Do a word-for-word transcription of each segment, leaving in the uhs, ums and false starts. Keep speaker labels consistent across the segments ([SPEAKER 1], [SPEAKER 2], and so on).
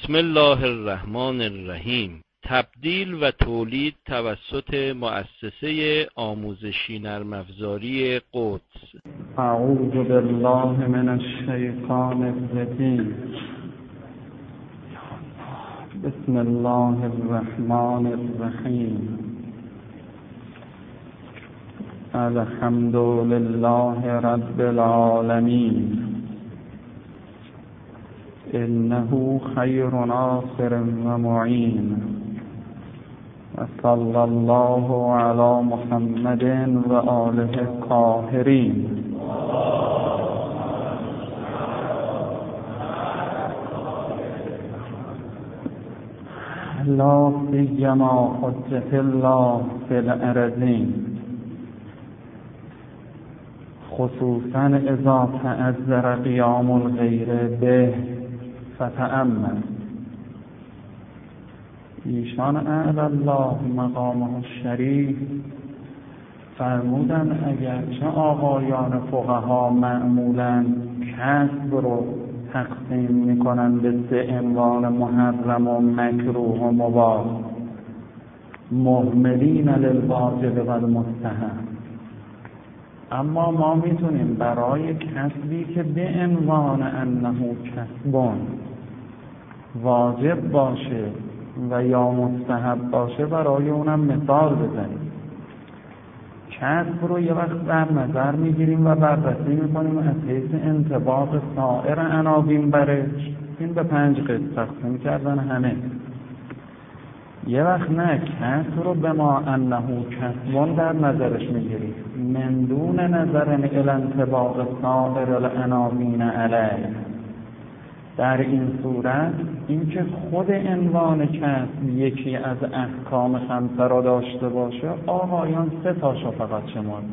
[SPEAKER 1] بسم الله الرحمن الرحیم. تبدیل و تولید توسط مؤسسه آموزشی نرم افزاری قدس.
[SPEAKER 2] اعوذ بالله من الشیطان الرجیم. بسم الله الرحمن الرحیم. الحمد لله رب العالمین. انه خیر ناصر و معین. و صلی الله علی محمد و آله الطاهرین. لا سیما حجت الله فی الارضین، خصوصا اذا تعذر قیام الغیر به فتأمل. ایشان اعلی الله مقامه الشریف فرمودن اگرچه آقایان فقها معمولا کسب رو تقسیم میکنن به سه عنوان محرم و مکروه و مباح، مهملین للواجب و المستحب، اما ما میتونیم برای کسبی که به عنوان انه کسبون واجب باشه و یا مستحب باشه برای اونم مثال بزنیم. کسب رو یه وقت در نظر میگیریم و بررسی میکنیم از حیث انطباق سایر عناوین برش. این به پنج قسم تقسیم کردن همه. یه وقت نه، کسب رو به ما انه کسبون در نظرش میگیریم من دون نظر الی انطباق سایر العناوین علیه. در این صورت اینکه خود عنوان کسب یکی از احکام خمسه را داشته باشه، آقایان سه تاشو فقط شمردن.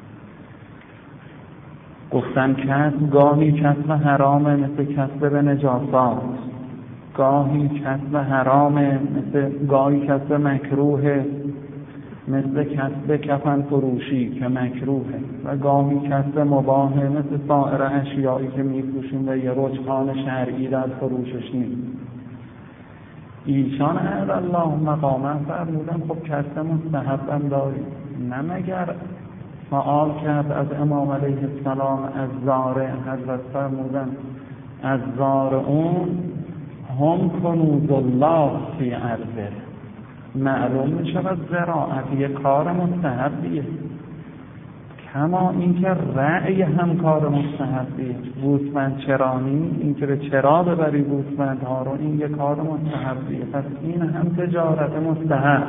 [SPEAKER 2] گفتن کسب گاهی کسب حرامه مثل کسب به نجاسات، گاهی کسب حرامه مثل گاهی کسب مکروهه مثل کسب کفن فروشی که مکروهه، و گاهی کسب مباهه مثل سایر اشیایی که میفروشیم و یه رجحان شرعی در فروشش نیست. ایشان اعلی الله مقامه فرمودن خب کسب مستحبم داریم. نه مگر سوال کرد از امام علیه السلام از زار، حضرت فرمودن از زار اون هم کنوز الله فی ارضه. معلوم می شود زراعت یک کار مستحبیه، کما اینکه رعی هم کار مستحبیه. گوسفند چرانی، اینکه به چرا ببری گوسفندها رو، این یک کار مستحبیه. پس این هم تجارت مستحب.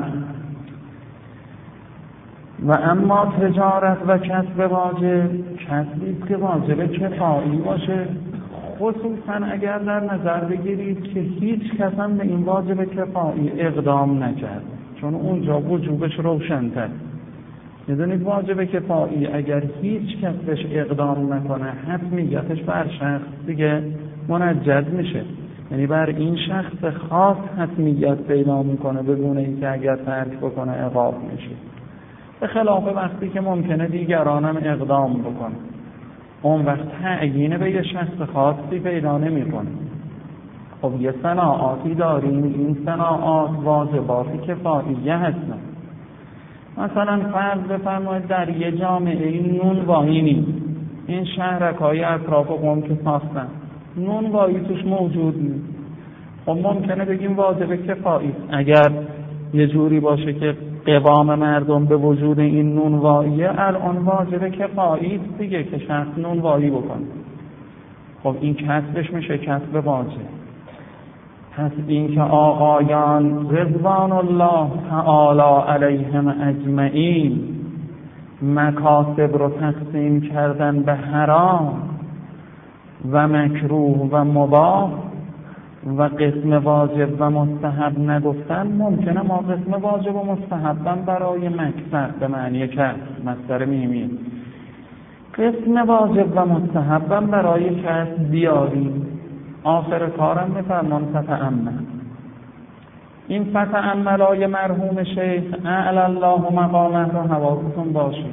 [SPEAKER 2] و اما تجارت و کسب واجب کسبی که واجب کفایی باشه، خصوصا اگر در نظر بگیرید که هیچ کس هم به این واجب کفایی اقدام نکرد، چون اونجا وجوبش روشن‌تر. میدونید واجب کفایی اگر هیچ کس بهش اقدام نکنه، حتمیتش بر شخص دیگه منجد میشه، یعنی بر این شخص خاص حتمیت پیدا میکنه بدون اینکه اگر ترک بکنه عقاب میشه، به خلاف وقتی که ممکنه دیگران هم اقدام بکنه، اون وقت تعیین به یه شخص خاصی پیدا نمی‌کنه. خب یه صناعاتی داریم، این صناعات واجباتی کفاییه هستن. مثلا فرض بفرمایید در یه جامعه این نون واهی نیست، این شهرک‌های اطراف قم که ساختن نون واهی توش موجود نیست. خب ممکنه بگیم واجب کفایی اگر یه جوری باشه که قوام مردم به وجود این نونواییه، الان واجب کفایی است دیگه که شخص نونوایی بکنه. خب این کسبش میشه کسب واجب. پس این که آقایان رضوان الله تعالی علیهم اجمعین مکاسب رو تقسیم کردن به حرام و مکروه و مباح و قسم واجب و مستحب نگفتن، ممکنه ما قسم واجب و مستحبم برای مکسب به معنی کسب مصدر میمی، قسم واجب و مستحبم برای کسب بیاریم. آخر کارم میفرمان فتأمل. این فتأملای مرحوم شیخ اعلی الله مقامه رو حواستون باشه.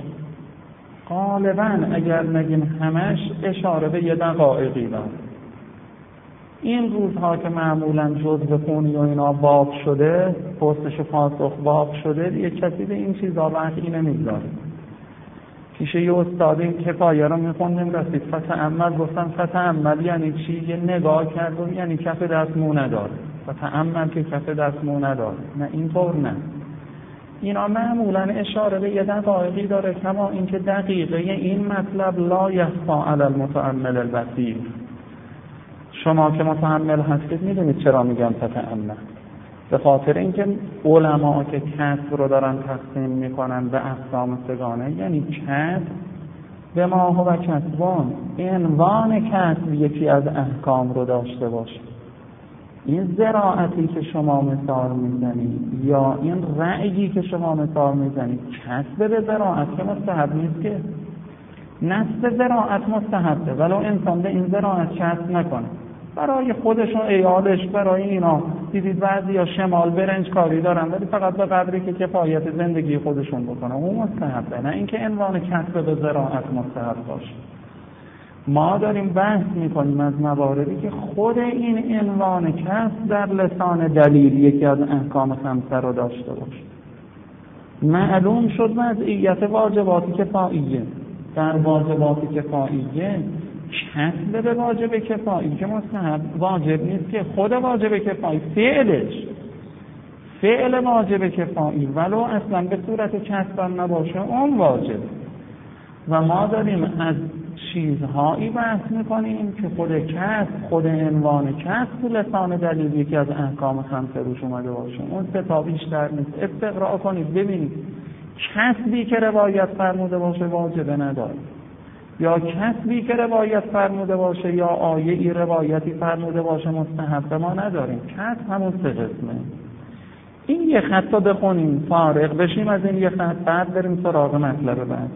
[SPEAKER 2] غالبا اگر نگیم همش اشاره به یه دقایقی داره. این روزها که معمولا جزء خونی و اینا باب شده، پستش پاسخ باب شده، دیگه کسی به این چیزا وقتی نمیذاره. پیش یه استاد این کفایه رو میخوندیم، رسید فتأمل، گفتم فتأمل یعنی چی؟ یه نگاه کرد و یعنی کف دست مو نداره. فتأمل که کف دست مو نداره، نه اینطور نه. اینا معمولا اشاره به یه دقایقی داره، کما اینکه دقیقه این مطلب لا یخفی علی المتأمل البصیر. شما که متأمل هستید میدونید چرا میگم فتأمل؟ به خاطر اینکه علما که کسب رو دارن تقسیم میکنن به اقسام سگانه، یعنی کسب به ما هو کسبان، عنوان کسب یکی از احکام رو داشته باشه. این زراعتی که شما مثال میزنید یا این رأیی که شما مثال میزنید کسب به زراعت که مستحب نیست، که نسب زراعت مستحبه، ولو انسان به این زراعت کسب نکنه برای خودش و عیالش، برای اینا دیدید بعضی یا شمال برنج کاری دارن ولی فقط به قدری که کفایت زندگی خودشون بکنه، اون مستحبه، نه اینکه عنوان کسب به زراعت مستحب باشه. ما داریم بحث میکنیم از مواردی که خود این عنوان کسب در لسان دلیل یکی از احکام خمسه رو داشته باشه. معلوم شد وضعیت واجباتی کفاییه. در واجباتی کفاییه کسب به واجب کفایی که مستحب واجب نیست، که خود واجب کفایی فعلش فعل واجب کفایی ولو اصلا به صورت کسب نباشه اون واجب. و ما داریم از چیزهایی بحث میکنیم که خود کسب، خود عنوان کسب لسان دلیل یکی از احکام خمسه روش اومده باشه، اون سه تا بیشتر نیست. استقراء کنید ببینید کسبی که روایت فرموده باشه واجب نداره، یا کسبی که روایت فرموده باشه یا آیه ای روایتی فرموده باشه مستحب ما نداریم. کسب همون سه قسمه. این یه خط رو بخونیم فارغ بشیم از این یه خط، بعد بریم سراغ مطلب بعد.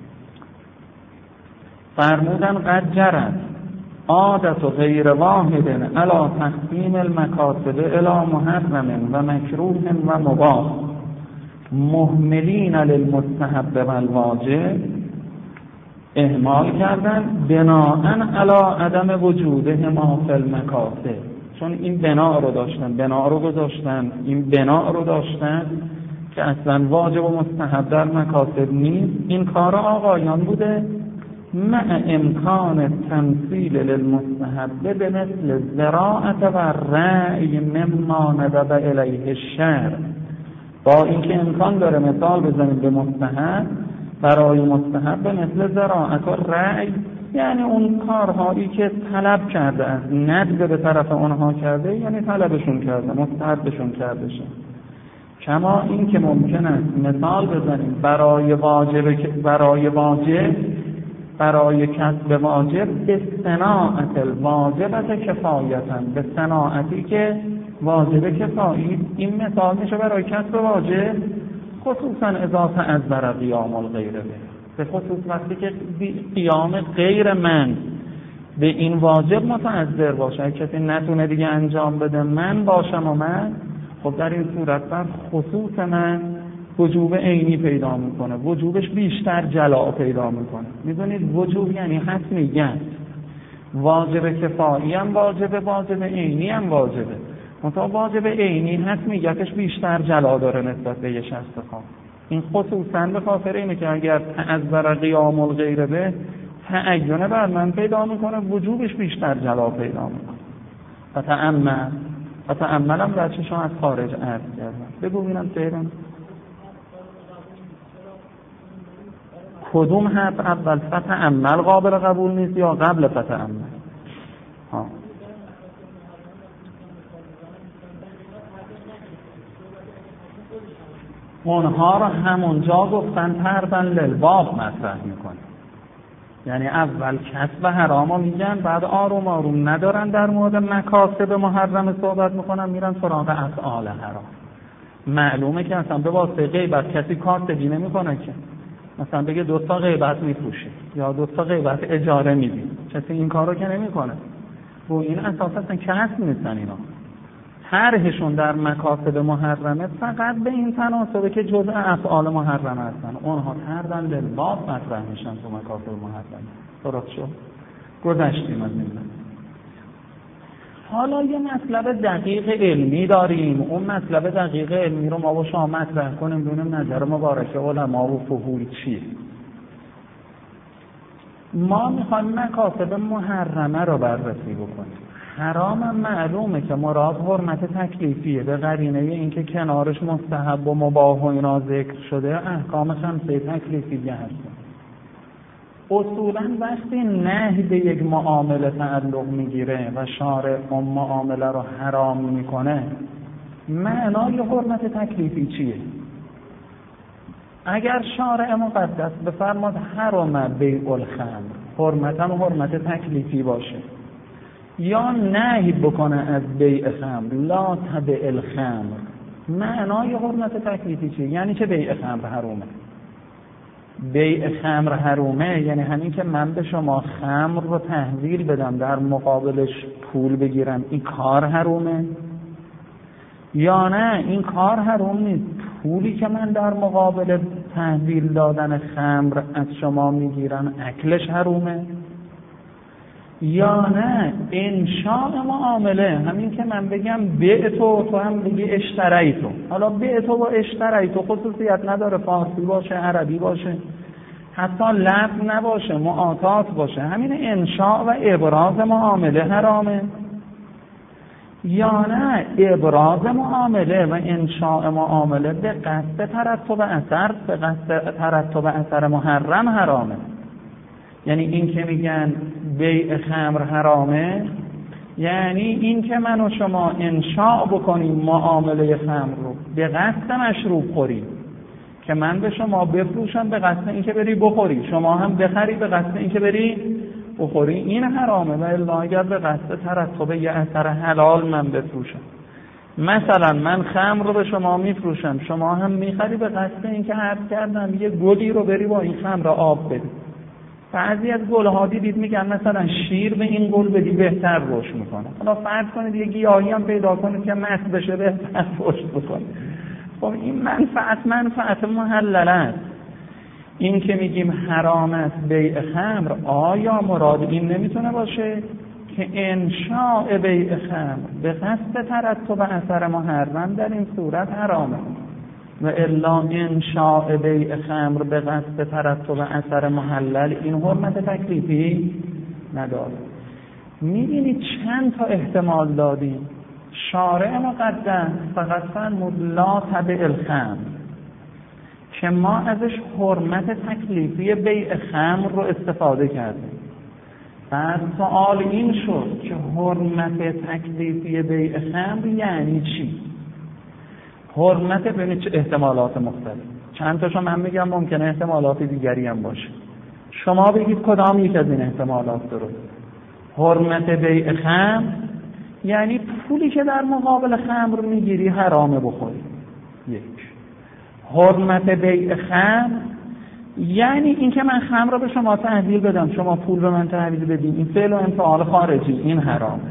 [SPEAKER 2] فرمودن قد جرت عادت غیر واحد علی تقسیم المکاسب الی محرم و مکروه و مباح مهملین للمستحب والواجب، اهمال کردن بناءً علی عدم وجودهما فی المکاسب. چون این بنا رو داشتن، بنا رو گذاشتن، این بنا رو داشتن که اصلا واجب و مستحب در مکاسب نیست. این کار آقایان بوده مع امکان تمثیل للمستحب به مثل زراعت و رأی مما ندب الیه الشرع. با اینکه امکان داره مثال بزنیم به مستحب، برای مستحب به مثل زراعت و رأی، یعنی اون کارهایی که طلب کرده است، ندب به طرف اونها کرده، یعنی طلبشون کرده، مستحبشون کرده شد. کما این که ممکن است مثال بزنیم برای واجب برای واجب برای کسب واجب به صناعت الواجبت کفایتا، به صناعتی که واجب کفایی. این مثال میشه برای کسب واجب، خصوصا اذا تعذر قیام الغیر به، به خصوص وقتی که قیام غیر من به این واجب متعذر باشه، کسی نتونه دیگه انجام بده، من باشم و من، خب در این صورت بر خصوص من وجوب عینی پیدا میکنه، وجوبش بیشتر جلا پیدا میکنه. میدونید وجوب یعنی حتمیت، واجب کفایی هم واجبه، واجب عینی هم واجبه. مثلا واجب عینی حتمیتش بیشتر جلا داره نسبت به یه شخص خاص. این خصوصا به خاطر اینه که اگر تعذر قیام الغیر به، تعین بر من پیدا میکنه، وجوبش بیشتر جلا پیدا میکنه. فتأمل فتأملم بچه‌شون از خارج عرض کردن. بگو ببینم سیرم کدوم حرف اول، فتأمل قابل قبول نیست یا قبل فتأمل؟ ها اونها رو همونجا گفتن تربن للباب مطرح میکنه، یعنی اول کسب حرام رو میگن، بعد آروم آروم ندارن در مورد مکاسب محرم صحبت میکنن، میرن سراغ افعال حرام. معلومه که اصلا به واسطه غیبت کسی کاسبی نمیکنه، که مثلا بگه دو تا غیبت میفروشه یا دو تا غیبت اجاره میدی، کسی این کارو که نمیکنه. و این اساسا کسب نیستن. اینا طرحشون در مکاسب محرمه فقط به این تناسبه که جزء افعال محرمه هستن، اونها طردن للباب مطرح میشن تو مکاسب محرمه. درست شد؟ گذشتیم از این. حالا یه مطلب دقیق علمی داریم، اون مطلب دقیق علمی رو ما با شما مطرح کنیم ببینیم نظر مبارک علما و فضول چیه. ما میخوایم مکاسب محرمه رو بررسی بکنیم. حرام هم معلومه که مراد حرمت تکلیفیه به قرینه اینکه کنارش مستحب و مباح و اینا ذکر شده، احکام خمسه تکلیفیه هستن. اصولاً وقتی نهی به یک معامله تعلق میگیره و شارع اون معامله رو حرام میکنه، معنای حرمت تکلیفی چیه؟ اگر شارع مقدس بفرماد حرام بیع الخمر، حرمتاً حرمت تکلیفی باشه، یا نهی بکنه از بیع خمر، لا تبع الخمر، معنای حرمت تکلیفی چیه؟ یعنی چه بیع خمر حرومه؟ بیع خمر حرومه یعنی همین که من به شما خمر رو تحویل بدم در مقابلش پول بگیرم، این کار حرومه؟ یا نه این کار حروم نیست، پولی که من در مقابل تحویل دادن خمر از شما میگیرم اکلش حرومه؟ یا نه انشاء معامله، همین که من بگم بیع تو، تو هم بگی اشتری تو. حالا بیع تو و اشتری تو خصوصیت نداره، فارسی باشه، عربی باشه، حتی لفظ نباشه، معاطات باشه، همین انشاء و ابراز معامله حرامه. یا نه ابراز معامله و انشاء معامله به قصد ترتب اثر، به قصد ترتب اثر محرم حرامه. یعنی این که میگن بیع خمر حرامه، یعنی این که من و شما انشاء بکنیم معامله خمر رو به قصد مشروب خوری، که من به شما بفروشم به قصد این که بری بخوری، شما هم بخری به قصد این که بری بخوری، این حرامه. و الا اگر به قصد ترتب یه اثر حلال من بفروشم، مثلا من خمر رو به شما میفروشم، شما هم میخری به قصد این که عرض کردم یه گلی رو بری با این خمر آب بدی. بعضی از گل‌ها دیدید میگن مثلا شیر به این گل بدی بهتر رشد میکنه. حالا فرض کنید یه گیاهی هم پیدا کنید که مست بشه بهتر رشد بکنه. خب این منفعت منفعت محلله است. این که میگیم حرام است بیع خمر، آیا مراد این نمیتونه باشه که انشاء بیع خمر به قصد ترتب اثر محرم در این صورت حرامه، و الا انشاء بیع خمر به قصد ترتب اثر محلل این حرمت تکلیفی نداره؟ میبینید چند تا احتمال دادیم. شارع مقدس فقط فرمود لا تبع الخمر، که ما ازش حرمت تکلیفی بیع خمر رو استفاده کردیم. بعد سوال این شد که حرمت تکلیفی بیع خمر یعنی چی؟ حرمت ببینید چه احتمالات مختلف، چند تاشو من میگم، ممکنه احتمالات دیگری هم باشه، شما بگید کدام یک از این احتمالات درست. حرمت بیع خمر یعنی پولی که در مقابل خمر میگیری حرامه بخوری. یک. حرمت بیع خمر یعنی اینکه من خمر رو به شما تحویل بدم، شما پول به من تحویل بدین، این فعل و انفعال خارجی، این حرامه.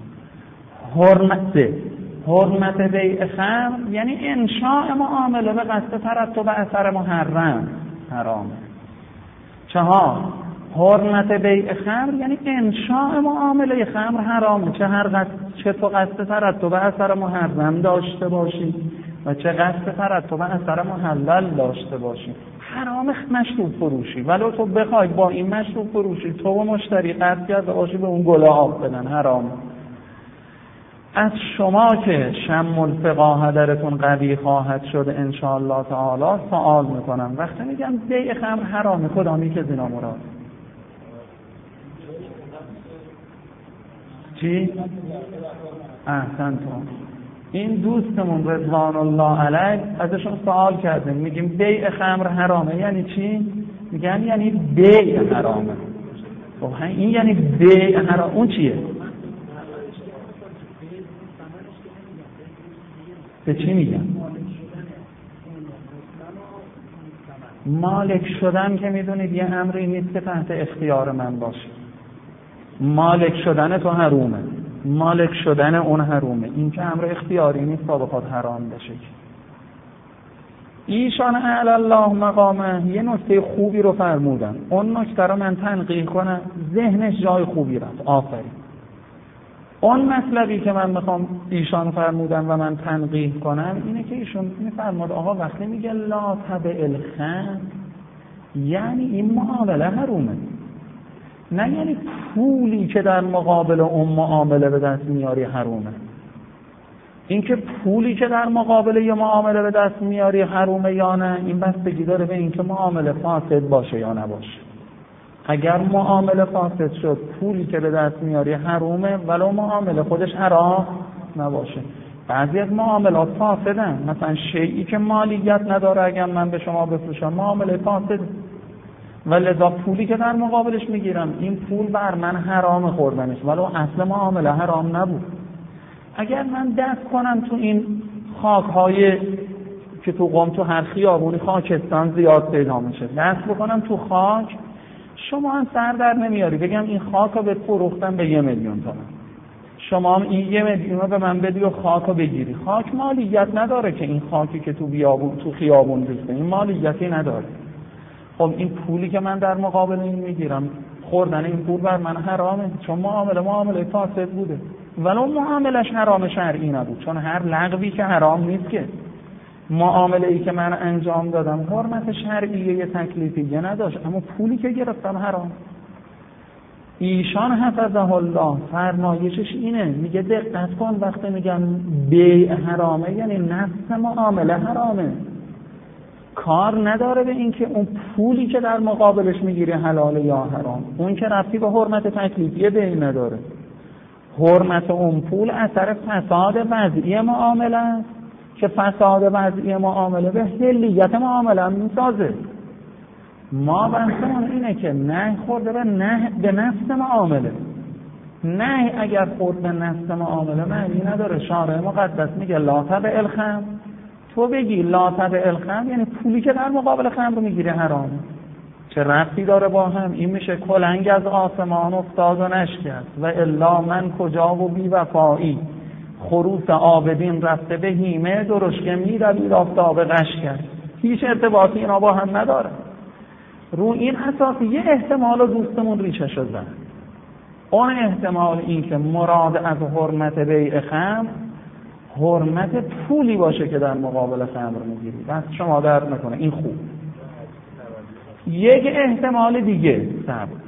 [SPEAKER 2] حرمت حرمت بیع خمر یعنی انشاء معامله به قصد ترتب اثر محرم حرامه. چهار. حرمت بیع خمر یعنی انشاء معامله خمر حرامه، چه هر قصد، چه تو قصد ترتب اثر محرم داشته باشی و چه قصد ترتب اثر محلل داشته باشی. حرام مشروب فروشی، ولو تو بخوای با این مشروب فروشی تو و مشتری قصد کرده باشی به اون گله آب بدن، حرامه. از شما که شم الفقاه درتون قوی خواهد شد ان شاء الله تعالی سوال میکنم، وقتی میگم بیع خمر حرامه کدامی که زنا مراد؟ چی؟ احسنتون. این دوستمون رضوان الله علیه ازشون سوال کردیم، میگیم بیع خمر حرامه یعنی چی؟ میگن یعنی بیع حرامه. خب این یعنی بیع حرام، اون چیه؟ به چی میگن؟ مالک شدن که میدونید یه امری نیست که تحت اختیار من باشه. مالک شدن تو حرومه، مالک شدن اون حرومه، این که امر اختیاری نیست تا بخواد حرام بشه. ایشان اعلی الله مقامه یه نکته خوبی رو فرمودن، اون نکته رو من تنقیح کنم، ذهنش جای خوبی رفت. آفرین. اون مطلبی که من میخوام ایشان فرمودن و من تنقیح کنم اینه که ایشون میفرماد آقا وقتی میگه لا تبع الخمر یعنی این معامله حرومه، نه یعنی پولی که در مقابل اون معامله به دست میاری حرومه. این که پولی که در مقابل یه معامله به دست میاری حرومه یا نه، این بستگی داره به این که معامله فاسد باشه یا نباشه. اگر معامله فاسد شد پولی که به دست میاری حرومه ولو معامله خودش حرام نباشه. بعضی از معاملات فاسدن، مثلا شیئی که مالیت نداره اگر من به شما بفروشم معامله فاسده، ولذا پولی که در مقابلش میگیرم این پول بر من حرام خوردنش ولو اصل معامله حرام نبود. اگر من دست کنم تو این خاک‌های که تو قم تو هر خیابونی خاکستان زیاد پیدا میشه، دست بکنم تو خاک، شما هم سر در نمیاری بگم این خاک رو به فروختم به یه میلیون تومان، شما هم این یه میلیون رو به من بدی و خاک رو بگیری. خاک مالیت نداره که این خاکی که تو بیابون تو خیابون ریخته این مالیتی نداره. خب این پولی که من در مقابل این میگیرم خوردن این پول بر من حرامه، چون معامله معامله فاسد بوده ولو معاملش حرام شرعی نبود، چون هر لغوی که حرام نیست که. معامله ای که من انجام دادم حرمت شرعیه یه تکلیفیه نداشت، اما پولی که گرفتم حرام. ایشان حفظه الله فرمایشش اینه، میگه دقت کن وقتی میگن بیع حرامه یعنی نفس معامله حرامه، کار نداره به این که اون پولی که در مقابلش میگیری حلاله یا حرام، اون که ربطی به حرمت تکلیفیه بیع نداره. حرمت اون پول اثر فساد وضعی معامله است که فساد وضعی معامله به حلیت معامله میسازه. ما بحثمون اینه که نه خورده به نه به نفس معامله. نه اگر خورد به نفس معامله معنی نداره. شارع مقدس میگه لا تبع الخمر، تو بگی لا تبع الخمر یعنی پولی که در مقابل خمر رو میگیری حرامه. چه ربطی داره با هم؟ این میشه کلنگ از آسمان افتاد و نشکست و الا من کجا و بی وفایی، خروس عابدین رفته به هیمه، درشکه می‌دوید آفتاب غش کرد. هیچ ارتباطی اینا با هم نداره. رو این اساس یه احتمال رو دوستمون ریشه شده، اون احتمال این که مراد از حرمت بیع خمر حرمت پولی باشه که در مقابل خمر میگیری. بس شما درد نکنه این خوب. یک احتمال دیگه صبر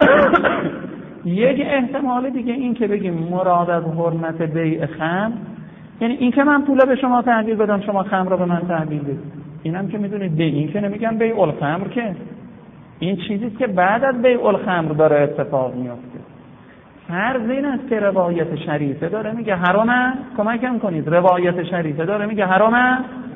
[SPEAKER 2] یک احتمال دیگه این که بگیم مراد از حرمت بیع خمر یعنی این که من پوله به شما تحویل بدم شما خمر رو به من تحویل بدید. اینم که میدونید به این که نمیگم بیع الخمر، که این چیزیست که بعد از بیع الخمر داره اتفاق میفته. فرض این است که روایت شریفه داره میگه حرامه، کمکم کنید، روایت شریفه داره میگه حرامه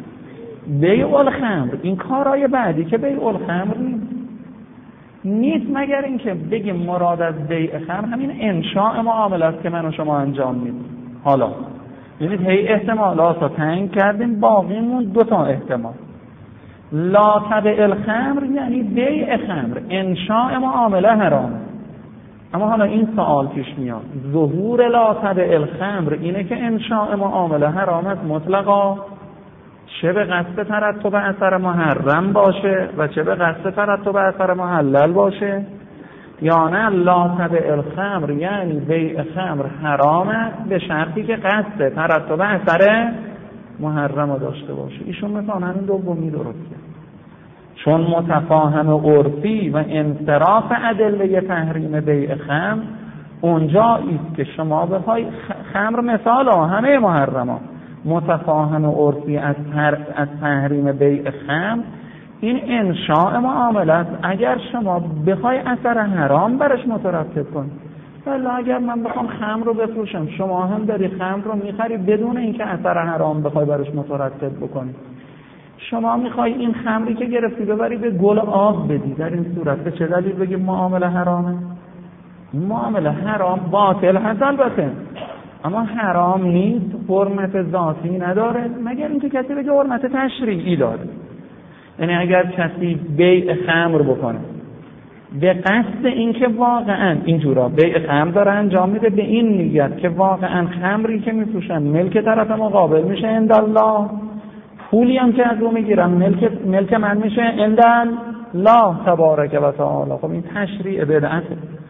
[SPEAKER 2] بیع الخمر. این کارهای بعدی که بیع الخمر نیست نیست مگر اینکه بگیم مراد از بیع خمر همین انشاء معامله است که من و شما انجام میدیم. حالا ببینید هی احتمالات رو تنگ کردیم، باقیمون دو تا احتمال. لا تبع الخمر یعنی بیع خمر، انشاء معامله حرامه. اما حالا این سوال پیش میاد، ظهور لا تبع الخمر اینه که انشاء معامله حرام است مطلقا، چه به قصد ترتب اثر محرم باشه و چه به قصد ترتب اثر محلل باشه، یا نه لا تبع الخمر یعنی بیع خمر حرامه به شرطی که قصد ترتب اثر محرم رو داشته باشه. ایشون مثلا همین دومی درسته، چون متفاهم عرفی و انصراف ادله تحریم بیع خمر اونجایی است که شما بخوای خمر مثال ها همه محرمات متفاهم عرفی از از تحریم بیع خمر این انشاء معامله است. اگر شما بخوای اثر حرام برش مترتب کنی، ولی اگر من بخوام خمر رو بفروشم شما هم داری خمر رو میخری بدون اینکه اثر حرام بخوای برش مترتب بکنی، شما میخوای این خمری که گرفتی ببری به گل آب بدی، در این صورت به چه دلیل بگی معامله حرامه؟ معامله حرام باطل هست البته، اما حرام نیست، حرمت ذاتی نداره مگر اینکه کسی بگه حرمت تشریعی داره. یعنی اگر کسی بیع خمر بکنه به قصد اینکه واقعا اینجورا بیع خمر داره انجام میده به این نیت که واقعا خمری که میفروشن ملک طرف مقابل میشه عند الله، پولی هم که از رو میگیرم ملک ملک من میشه عند الله تبارک و تعالی. خب این تشریع بدعته.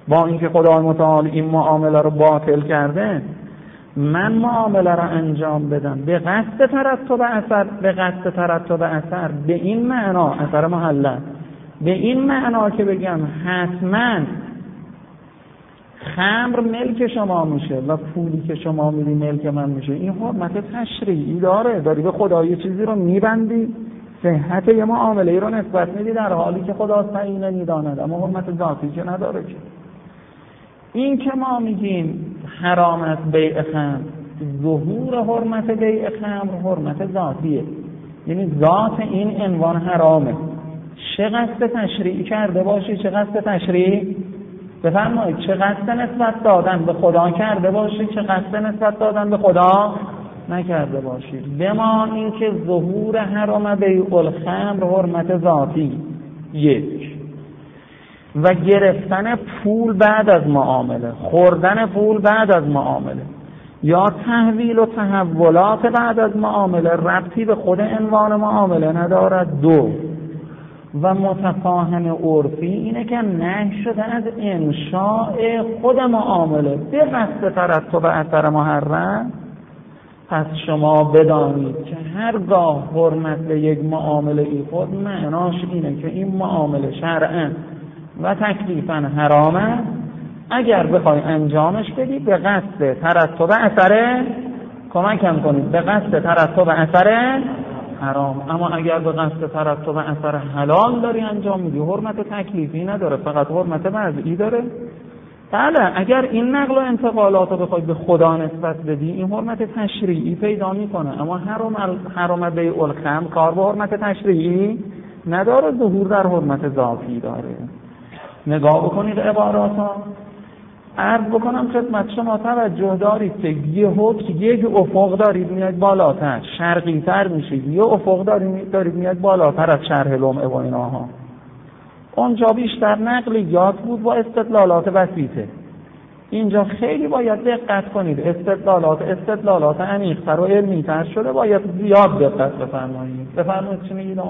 [SPEAKER 2] با اینکه خدای متعال این معامله رو باطل کرده، من معامله رو انجام بدم به قصد ترتب اثر، به قصد ترتب اثر به این معنا، اثر محلل، به این معنا که بگم حتما خمر ملک شما میشه و پولی که شما میدی ملک من میشه، این حرمت تشریعی داره. داری به خدا یه چیزی رو میبندی، صحت یه معامله ای رو نسبت میدی در حالی که خدا تعیین نمیداند، اما حرمت ذاتی که نداره. که این که ما میگیم حرام است بیع خمر، ظهور حرمت بیع خمر حرمت ذاتیه، یعنی ذات این عنوان حرامه. چه قصد تشریعی کرده باشی، چه قصد تشریعی بفرمایید، چه قصد نسبت دادن به خدا کرده باشی، چه قصد نسبت دادن به خدا نکرده باشی. بما این که ظهور حرام بیع الخمر حرمت ذاتی یک، و گرفتن پول بعد از معامله، خوردن پول بعد از معامله، یا تحویل و تحولات بعد از معامله ربطی به خود عنوان معامله ندارد. دو، و متفاهم عرفی اینه که نهی شده از انشاء خود معامله به قصد ترتب اثر محرم. پس شما بدانید که هرگاه حرمت به یک معامله ای خود معناش اینه که این معامله شرعاً و تکلیفاً حرامه، اگر بخوای انجامش بدی به قصد ترتب اثر، کمکم کنید، به قصد ترتب اثر حرام. اما اگر به قصد ترتب اثر حلال داری انجام میدی، حرمت تکلیفی نداره، فقط حرمت وضعی داره. بله، اگر این نقل و انتقالات رو بخوای به خدا نسبت بدی، این حرمت تشریعی پیدا میکنه. اما حرام حرام بیع الخمر کار به حرمت تشریعی نداره، ظهور در حرمت ذاتی داره. نگاه بکنید عباراتا. عرض بکنم خدمت شما توجه دارید که یه حکم یک افق دارید میاد بالاتر، شرقی تر میشید، یه افق دارید دارید میاد بالاتر از شرح لمعه و ایناها. اونجا بیشتر نقلیات بود با استدلالات بسیطه، اینجا خیلی باید دقت کنید. استدلالات استدلالات عمیق‌تر و علمی‌تر شده، باید زیاد دقت بفرمایید. بفرمایید چی میگید؟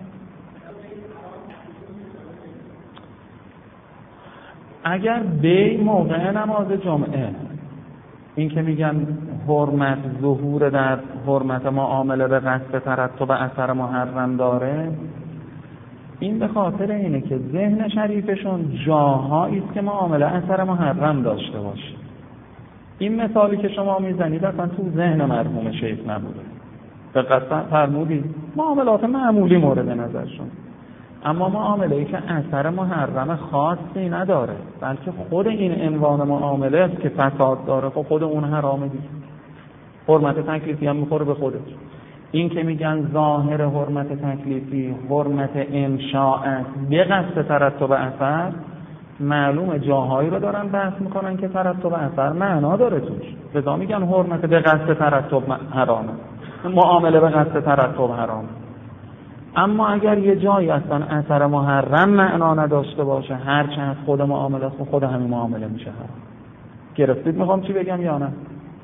[SPEAKER 2] اگر بی موقع نماز جمعه، این که میگن حرمت ظهور در حرمت معامله به قصد ترتب اثر محرم داره، این به خاطر اینه که ذهن شریفشون جاهایی است که معامله اثر محرم داشته باشه. این مثالی که شما میزنید اصلا تو ذهن مرحوم شیخ نبوده، به قصد فرمودید معاملات معمولی مورد نظرشون، اما معامله ای که اثر محرم خاصی نداره، بلکه خود این عنوان معامله است که فساد داره، خب خود اون حرامه دیگه. حرمت تکلیفی هم میخوره به خودش. این که میگن ظاهر حرمت تکلیفی حرمت انشاء است به قصد ترتب اثر، معلوم جاهایی رو دارن بحث میکنن که ترتب اثر معنا داره توش، لذا میگن حرمت به قصد ترتب حرامه، معامله به قصد ترتب حرامه. اما اگر یه جایی اصلا اثر محرم معنا نداشته باشه، هر چند خود معامله خود, خود همین معامله میشه حرام. گرفتید میخوام چی بگم یا نه؟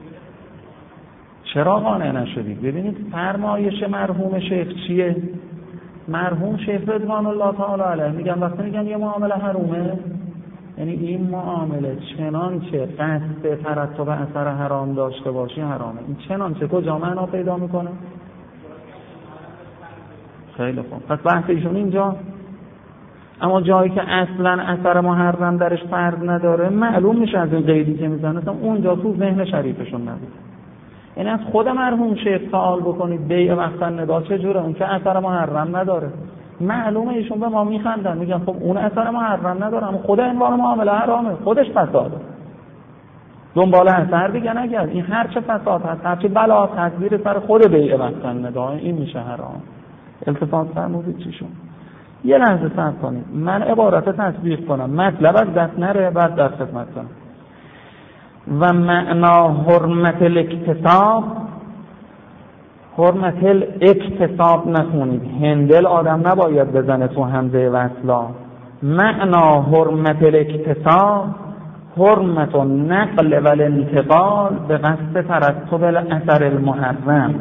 [SPEAKER 2] چرا قانع نشدید؟ ببینید فرمایش مرحوم شیخ چیه؟ مرحوم شیخ رضوان الله تعالی علیه میگن وقتی میگن یه معامله حرومه، یعنی این معامله چنانچه قصد ترتب اثر حرام داشته باشه حرامه. این چنانچه کجا معنا پیدا میکنه؟ خیلی خوب، پس بحث ایشون اینجا. اما جایی که اصلا اثر محرم درش فرض نداره، معلوم میشه از این قیدی که میزنه اونجا تو ذهن شریفشون نبود. این از خود مرحوم شیخ سوال بکنید بیع وقتا ندا چجوره، اون که اثر محرم نداره. معلومه ایشون به ما میخندن، میگن خب اون اثر محرم نداره اما خود عنوان معامله حرامه، خودش فساده، دنبال اثر دیگه نگرد. این هر چه فساد هست، هر چه بلا تدبیر سر خود بیع وقتا ندا، این میشه حرام. التفات فرمودید چیشون؟ یه لحظه صبر کنید، من عبارت تطبیق کنم، مطلب از دست نره، بعد در خدمت کنم. و معنا حرمت الاکتساب، حرمت الاکتساب نخونید، هندل آدم نباید بزنه تو همزه وصلا. معنا حرمت الاکتساب حرمت النقل و الانتقال به قصد ترتب الاثر المحرم.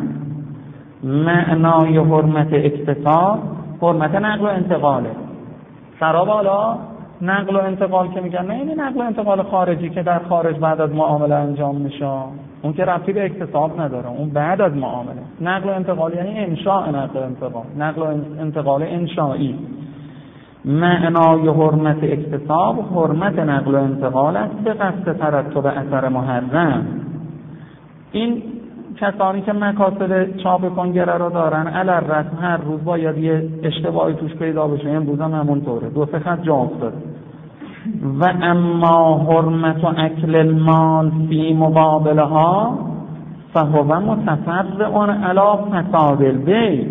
[SPEAKER 2] معنای حرمت اکتساب حرمت نقل و انتقاله. سرا بالا نقل و انتقال که میگن نه این نقل و انتقال خارجی که در خارج بعد از معامله انجام میشه، اون که ربطی به اکتساب نداره، اون بعد از معامله. نقل و انتقال یعنی انشاء نقل و انتقال، نقل و انتقال انشایی. معنای حرمت اکتساب حرمت نقل و انتقال است به قصد ترتب اثر محرم. این کسانی که مکاسب چاپ کنگره را دارن علر رسم هر روز باید یه اشتباهی توش پیدا بشه، امروز هم همونطوره، دو سه خط جا افتاده. و اما حرمت و اکل المال فی مقابلها فهو متفرع علی فساد البیع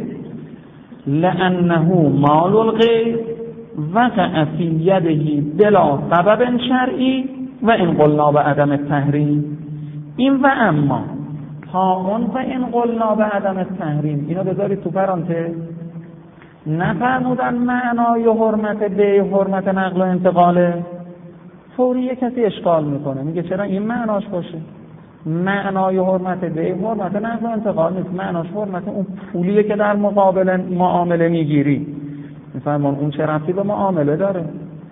[SPEAKER 2] لانه مال الغیر وقع فی یده بلا سبب شرعی و ان قلنا به عدم التحریم. این و اما تا اون و ان قلنا به عدم التحریم اینو بذارید تو پرانتز. نفرمودن معنای حرمت بیع حرمت نقل و انتقاله. فوری یک کسی اشکال میکنه، میگه چرا این معناش باشه؟ معنای حرمت بیع حرمت نقل و انتقال نیست، معناش حرمت اون پولیه که در مقابل معامله میگیری. میفهمون اون چه ربطی به معامله داره؟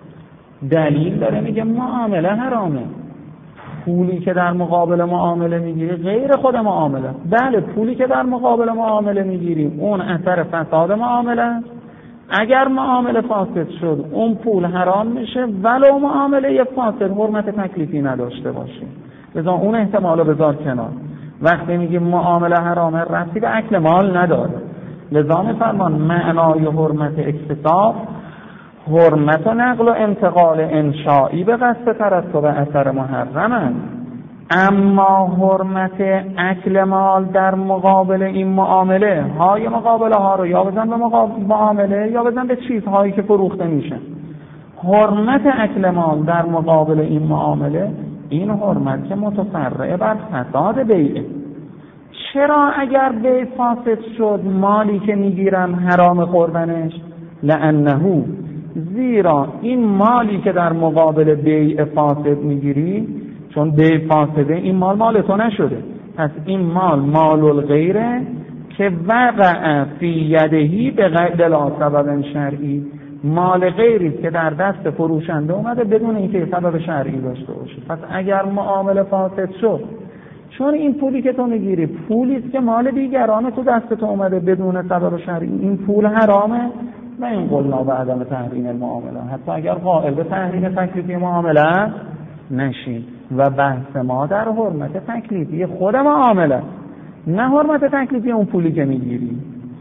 [SPEAKER 2] دلیل داره میگه معامله حرامه. پولی که در مقابل معامله میگیری غیر خود معامله. بله پولی که در مقابل معامله میگیری اون اثر فساد معامله. اگر معامله فاسد شد اون پول حرام میشه ولو معامله فاسد حرمت تکلیفی نداشته باشه. لذا اون احتمالو بذار کنار. وقتی میگیم معامله حرامه ربطی به اکل مال نداره. لذا میفرمان معنای حرمت اکتساب حرمت و نقل و انتقال انشایی به قصد ترتب اثر محرمند. اما حرمت اکل مال در مقابل این معامله های مقابله ها رو یا بزن به معامله یا بزن به چیزهایی که فروخته میشن. حرمت اکل مال در مقابل این معامله این حرمت که متفرع بر فساد بیعه. چرا اگر بیع فاسد شد مالی که میگیرن حرام خوردنش؟ لانه زیرا این مالی که در مقابل بیع فاسد میگیری چون بیع فاسده این مال مال تو نشده، پس این مال مال الغیره که وقع فی یدهی به بلا سبب شرعی، مال غیری که در دست فروشنده اومده بدون اینکه سبب شرعی داشته باشه. پس اگر معامله فاسد شد چون این پولی که تو میگیری پولی است که مال دیگران تو دست تو اومده بدون سبب شرعی، این پول حرامه و این قلنا به عدم تحریم المعامله، حتی اگر قائل به تحریم تکلیفی معامله نشید. و بحث ما در حرمت تکلیفی خود معامله، نه حرمت تکلیفی اون پولی که میگیری.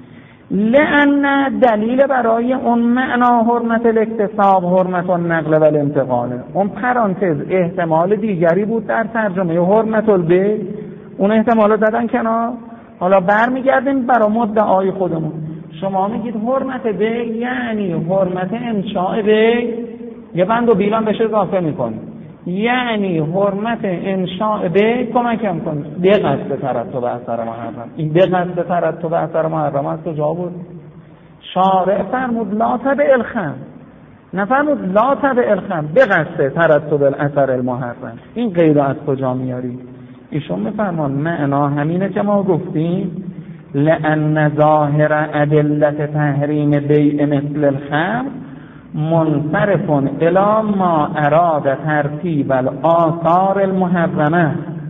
[SPEAKER 2] لأن دلیل برای اون معنا حرمت الاکتساب حرمت النقل و الانتقال، اون پرانتز احتمال دیگری بود در ترجمه حرمت البیع، اون احتمال زدن کنار. حالا برمیگردیم برای مدعای خودمون. شما میگید حرمت بیع یعنی حرمت انشاء بیع، یه بند و بیلان بهش اضافه میکنید، یعنی حرمت انشاء بیع کمکم کنید به قصد ترتب اثر محرم. این به قصد ترتب اثر محرم از کجا بود؟ شارع فرمود لا تبع الخمر، نفرمود لا تبع الخمر به قصد ترتب الاثر المحرم. این قید از کجا میاری؟ ایشون میفرمان معنا همینه که ما گفتیم لأن ظاهر ادلت تحریم بیع مثل الخمر منصرف الی ما اراد ترتیب الآثار المحرمه،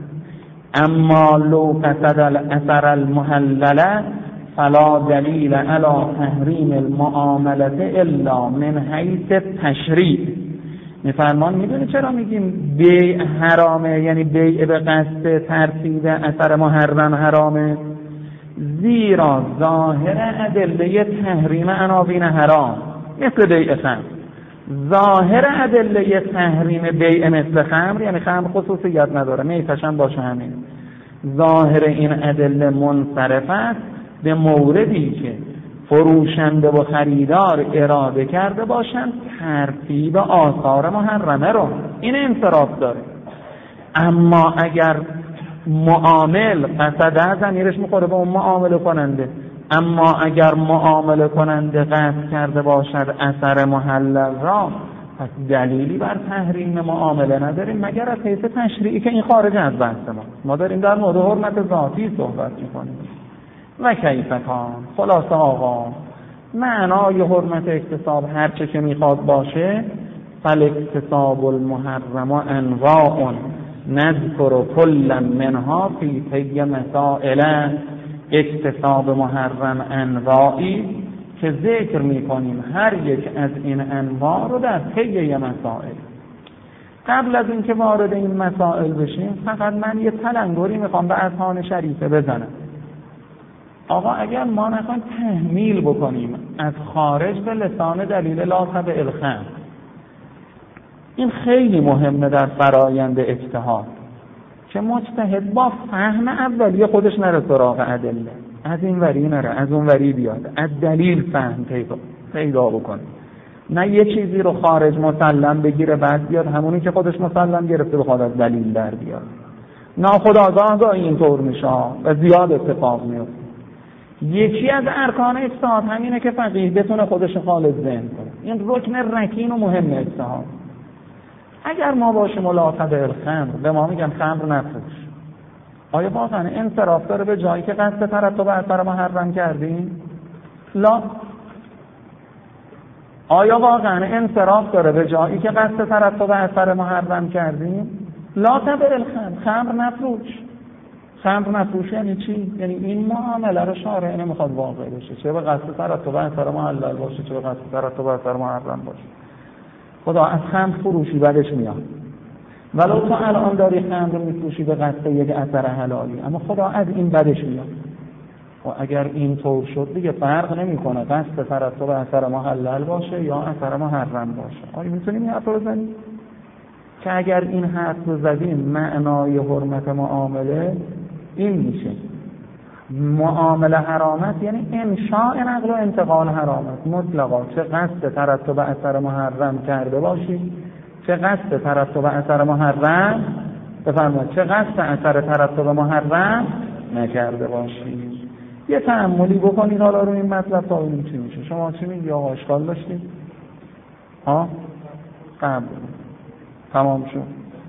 [SPEAKER 2] اما لو قصد الاثر المحلله فلا دلیل علی تحریم المعامله الا من حیث التشریع. میفرمان میدونی چرا میگیم بیع حرامه؟ یعنی بیع به قصد ترتیب اثر محرم حرامه، زیرا ظاهر ادله تحریم عناوین حرام مثل بیع خمر، ظاهر ادله تحریم بیع مثل خمر یعنی خمر خصوصیت نداره میتش هم باشه همین، ظاهر این ادله منصرف است به موردی که فروشنده و خریدار اراده کرده باشند ترتیب آثار محرمه رو، این انصراف داره. اما اگر معامل قصد ضمیرش میخوره به اون معامله کننده، اما اگر معامله کننده قصد کرده باشد اثر محلل را، پس دلیلی بر تحریم معامله نداریم مگر از حیث تشریعی که این خارج از بحث ما ما داریم در مورد حرمت ذاتی صحبت میکنیم. و کیف کان، خلاصه آقا معنای حرمت اکتساب هرچه که میخواد باشه فالاکتساب المحرم انواع نذکر کلا منها فی طی مسائل. اکتساب محرم انواعی که ذکر میکنیم هر یک از این انواع رو در طی مسائل. قبل از اینکه وارد این مسائل بشیم فقط من یه تلنگری میخوام به اذهان شریفه بزنم. آقا اگر ما نخواهیم تحمیل بکنیم از خارج به لسان دلیل لا تبع الخمر، این خیلی مهمه در فرایند اجتهاد که مجتهد با فهم اولیه خودش نره سراغ ادله، از این وری نره از اون وری بیاد، از دلیل فهم پیدا پیدا بکنه، نه یه چیزی رو خارج مسلم بگیره بعد بیاد همونی که خودش مسلم گرفته بخواد از دلیل در بیاد. ناخودآگاه گاهی اینطور میشه و زیاد اتفاق میفته. یکی از ارکان اجتهاد همینه که فقیه بتونه خودش خالص ذهن کنه. این رکن رکین و مهم اجتهاد. اگر ما باشیم لا تبع الخمر، به ما میگن خمر نفروش، آیا واقعا انصراف داره به جایی که قصد ترتب اثر محرم کردیم؟ لا. آیا واقعا انصراف داره به جایی که قصد ترتب اثر محرم کردیم؟ لا تبع الخمر، خمر نفروش. خمر نفروش یعنی چی؟ یعنی این معامله رو شارع نمیخواد واقع بشه، چه به قصد ترتب اثر محلل باشه چه به قصد ترتب اثر محرم باشه. خدا از خمر فروشی بدش میاد، ولو تو الان داری خمر رو میفروشی به قصد یک اثر حلالی، اما خدا از این بدش میاد. و اگر این طور شد دیگه فرق نمیکنه قصد ترتب اثر محلل باشه یا اثر محرم باشه. آیا میتونیم این حرف رو بزنیم؟ که اگر این حرف رو زدیم معنای حرمت معامله این میشه معامله حرامت یعنی انشاء نقل و انتقال حرامت مطلقا، چه قصد ترتب اثر محرم کرده باشی چه قصد ترتب اثر محرم بفرمایید چه قصد اثر ترتب محرم نکرده باشی. یه تأملی بکنید حالا رو این مطلب تا ببینیم چی میشه. شما چی میگی آقا؟ اشکال داشتید؟ ها؟ قبل تمام شد.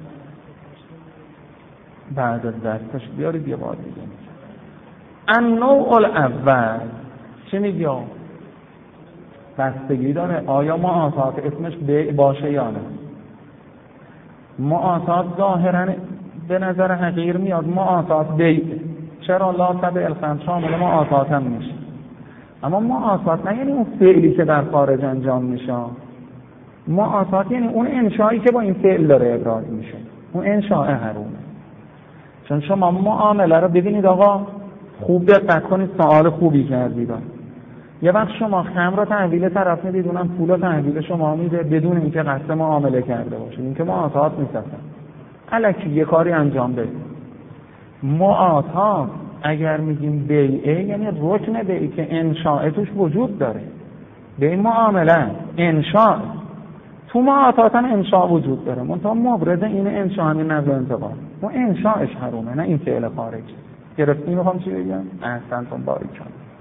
[SPEAKER 2] بعد از درستش بیارید یه بار دیگه. النوع الاول چی میگی آقا؟ بستگی داره آیا معاصات اسمش بیع باشه یا نه. معاصات ظاهرا به نظر حقیر میاد معاصات بیع، چرا لا تبع الخمر شامل معاصات هم میشه. اما معاصات نه یعنی اون فعلی که در خارج انجام میشه، معاصات یعنی اون انشایی که با این فعل داره ابراز میشه، اون انشاء حرومه. چون شما معامله رو ببینید آقا خوب دقت کنید، سوال خوبی کردید. یه وقت شما خمر رو تحویل طرف میدید اونم پول رو تحویل شما میده بدون اینکه قصد معامله کرده باشه، این که معاصات نیست اصلا. الکی یه کاری انجام بدید. معاصات اگر میگیم بیعه یعنی رکن بیعه که انشاء توش وجود داره. به این معامله انشاء تو معاصات هم انشاء وجود داره، منتها مبرز این انشاء همین نقل و انتقال، اون انشاءش حرومه نه این فعل خارج. گرفتی میخوام چی بگم؟ احسنتون باریکن.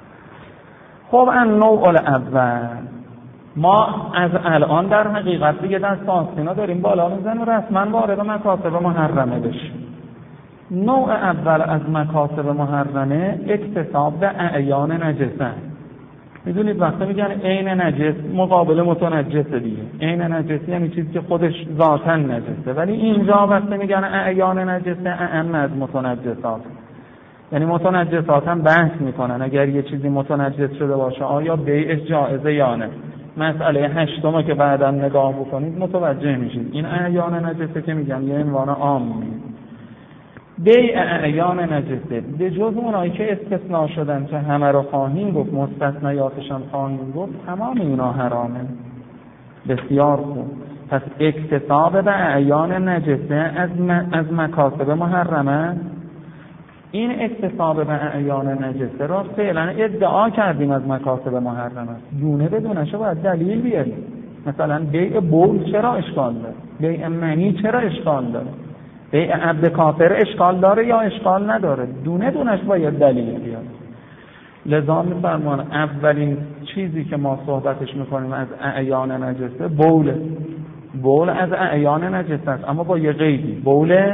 [SPEAKER 2] خب النوع الاول ما از الان در حقیقت دیگه دست آستینا داریم بالا میزنیم رسما وارد مکاسب محرمه بشیم. نوع اول از مکاسب محرمه اکتساب به اعیان نجسه. میدونید وقتی میگن عین نجس مقابل متنجس دیگه. عین نجس یعنی چیزی که خودش ذاتاً نجسه، ولی اینجا وقتی میگن اعیان نجسه اعم از متنجسات، یعنی متنجسات هم بحث میکنن اگر یه چیزی متنجس شده باشه آیا بیعش جائزه یا نه. مسئله هشتم که بعدا نگاه بکنید متوجه میشید. این اعیان نجسه که میگن یه عنوان عام میگن. بیع اعیان نجسه به جز اونایی که استثناء شدن که همه رو خواهیم گفت مستثنیاتش هم خواهیم گفت تمام اینا حرامه. بسیار خوب. پس اکتساب به اعیان نجسه از, م... از مکاسب محرمه. این اکتساب به اعیان نجسه را فعلا ادعا کردیم از مکاسب محرمه، دونه بدونش باید دلیل بیاریم. مثلا بیع بول چرا اشکال داره؟ بیع منی چرا اشکال داره؟ بیع عبد کافر اشکال داره یا اشکال نداره؟ دونه دونش باید دلیل بیاریم. لذا می‌فرمان اولین چیزی که ما صحبتش میکنیم از اعیان نجسه بول. بول از اعیان نجسه است، اما با یه قیدی. بول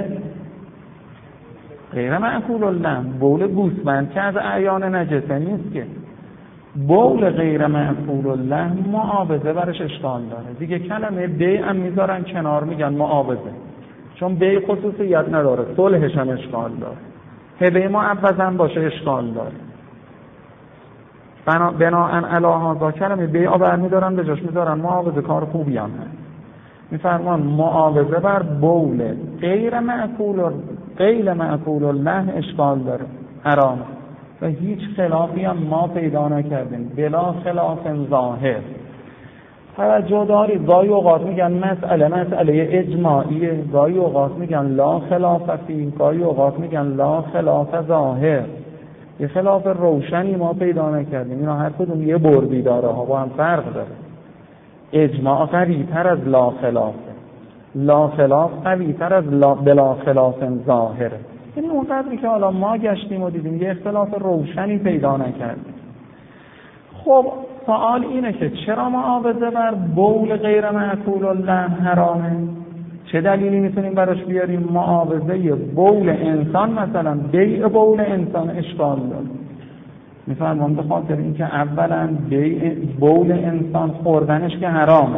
[SPEAKER 2] غیر معقول اللحم، بول گوسفند که از اعیان نجسه نیست که. بول غیر معقول الله معاوضه برش اشکال داره دیگه. کلمه بیع هم میذارن کنار، میگن معاوضه، چون بیع خصوصیت نداره، صلحش هم اشکال داره. هبه معوضاً باشه اشکال داره. بنا بناءً علی هذا کلمه بیع برمیدارن به جاش میذارن معاوضه، کار خوبی هم هست. میفرمان معاوضه بر بول غیر معقول غیر معقول الله اشکال داره، حرام و هیچ خلافی هم ما پیدا نکردیم، بلا خلاف ظاهر. توجه دارید گاهی اوقات میگن مسئله مسئله اجماعیه، گاهی اوقات میگن لا خلاف فی، گاهی اوقات میگن لا خلاف ظاهر. یه خلاف روشنی ما پیدا نکردیم. اینا هر کدوم یه بردی داره ها، با هم فرق داره. اجماع قوی تر از لا خلافه، لا خلاف قوی تر از لا بلا خلاف ظاهره. یعنی اونقدری که حالا ما گشتیم و دیدیم یه اختلاف روشنی پیدا نکردیم. خب سوال اینه که چرا معاوضه بر بول غیر معقول الله حرامه؟ چه دلیلی میتونیم براش بیاریم؟ معاوضه بول انسان، مثلا بیع بول انسان اشکال داره. میفرمان به خاطر اینکه اولا بیع بول انسان خوردنش که حرامه،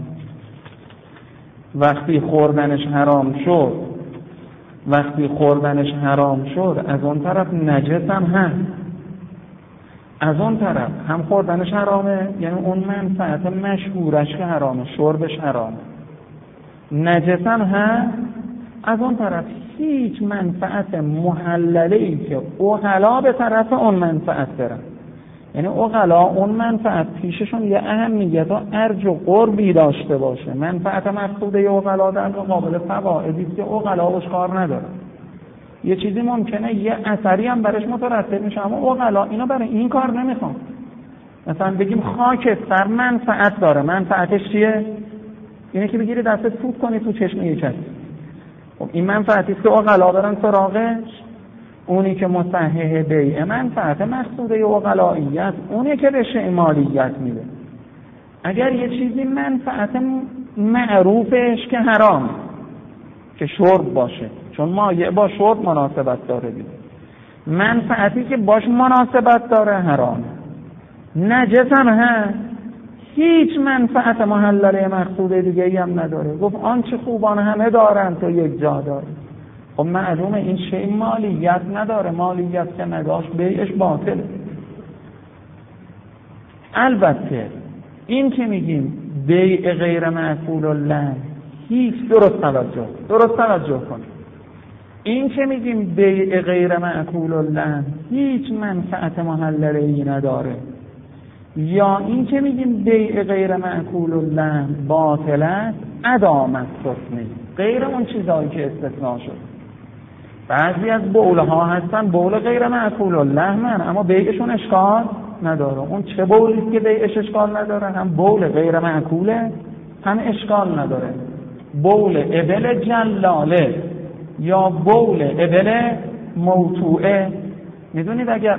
[SPEAKER 2] وقتی خوردنش حرام شد وقتی خوردنش حرام شد از اون طرف نجس هم هست. از اون طرف هم خوردنش حرامه، یعنی اون منفعت مشهورش که حرامه، شربش حرامه، نجس هم هست. از اون طرف هیچ منفعت محلله‌ای که عقلا به طرف اون منفعت برن، یعنی عقلا اون منفعت پیششون یه اهمیت و ارج و قربی داشته باشه. منفعت مقصوده عقلا در مقابل فوائدی که عقلا وش کار نداره. یه چیزی ممکنه یه اثری هم برش مترتب میشه، اما عقلا اینا برای این کار نمیخوان. مثلا بگیم خاکستر منفعت داره، منفعتش چیه؟ اینه که بگیری دستت فوت کنی تو چشم یک کسی. خب این منفعتی است که عقلا دارن سراغش. اونی که مصحح بیع منفعت مقصوده عقلاییت، اونی که بهش مالیت میده. اگر یه چیزی منفعت معروفش که حرام، که شرب باشه، چون مایع با شرب مناسبت داره دیگه، منفعتی که باش مناسبت داره حرام، نجس هم هست، هیچ منفعت محلله مقصوده دیگه ای هم نداره. گفت آنچه خوبان همه دارن تو یک جا داره. خب معلومه این شیء مالیت نداره، مالیت که نداشت بیعش باطله. البته این که میگیم بیع غیر معقول الله، هیچ درست توجه درست توجه کنید. این که میگیم بیع غیر معقول الله هیچ منفعت محلله ای نداره، یا این که میگیم بیع غیر معقول الله باطل است، عدم استثناء، غیر اون چیزایی که استثناء شد. بعضی از بولها هستن بول غیر معقول الله من، اما بیعشون اشکال نداره. اون چه بولی که بیعش اشکال نداره؟ هم بول غیر معقوله هم اشکال نداره. بول ابل جلاله یا بول ابل موتوعه. میدونید اگر